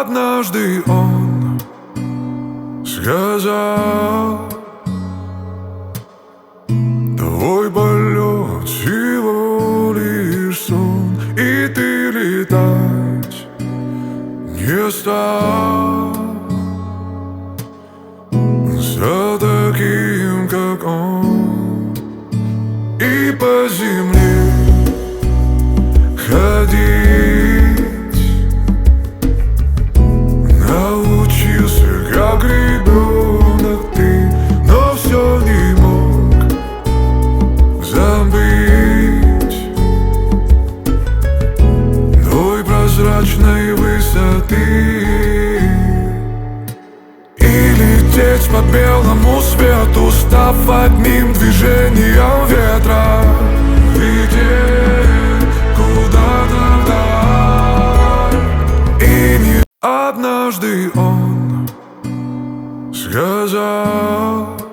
Однажды он сказал: твой полет всего лишь сон, и ты летать не стал за таким, как он, и по земле ходить научился, как ребенок ты, но все не мог забыть той прозрачной высоты. И лететь по белому свету, став одним движением ветра, лететь куда-то вдаль. И не однажды он сказал: